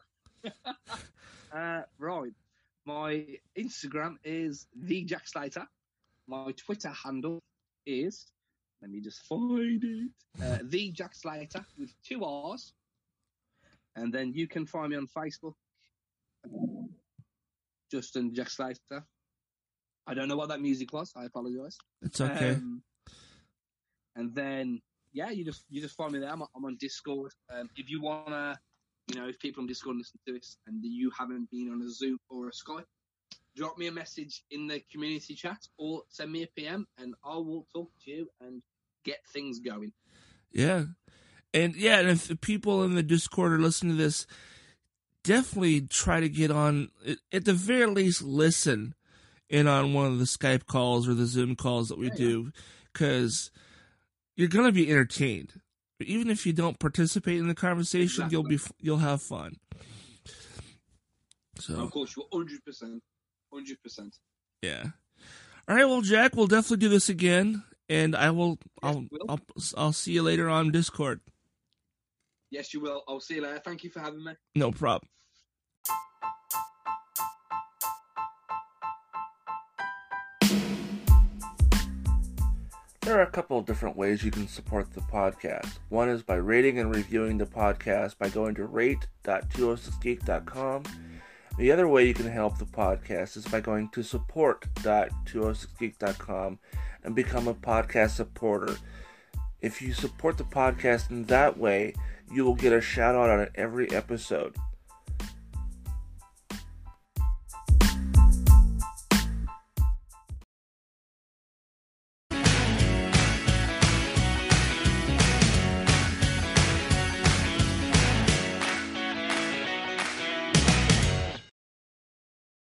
uh, right. My Instagram is the Jack Slater. My Twitter handle is, let me just find it, uh, the Jack Slater with two R's. And then you can find me on Facebook, Justin Jack Slater. I don't know what that music was. I apologise. It's okay. Um, and then, yeah, you just you just find me there. I'm, I'm on Discord. Um, if you wanna, you know, if people on Discord listen to this and you haven't been on a Zoom or a Skype, drop me a message in the community chat or send me a P M, and I will talk to you and get things going. Yeah, and yeah, and if the people in the Discord are listening to this, definitely try to get on. At the very least, listen. in on one of the Skype calls or the Zoom calls that we Yeah, do, because you're going to be entertained. Even if you don't participate in the conversation, Exactly. you'll be you'll have fun. So Of course, you're one hundred percent. one hundred percent. yeah. All right, well, Jack, we'll definitely do this again, and I will. Yes, I'll, we will. I'll I'll see you later on Discord. Yes, you will. I'll see you later. Thank you for having me. No problem. There are a couple of different ways you can support the podcast. One is by rating and reviewing the podcast by going to rate dot two oh six geek dot com. The other way you can help the podcast is by going to support dot two oh six geek dot com and become a podcast supporter. If you support the podcast in that way, you will get a shout out on every episode.